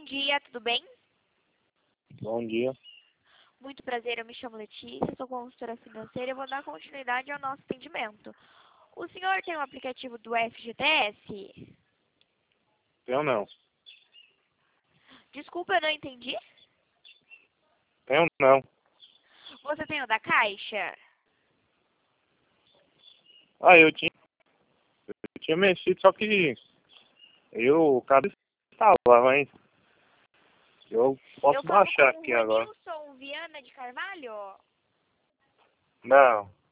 Bom dia, tudo bem? Bom dia. Muito prazer, eu me chamo Letícia, sou consultora financeira e vou dar continuidade ao nosso atendimento. O senhor tem o aplicativo do FGTS? Tenho não. Desculpa, eu não entendi. Tenho não. Você tem o da Caixa? Eu tinha mexido, só que eu acabei de instalar, mas eu posso Eu falo baixar com o aqui agora. Vanilson Viana de Carvalho? Não.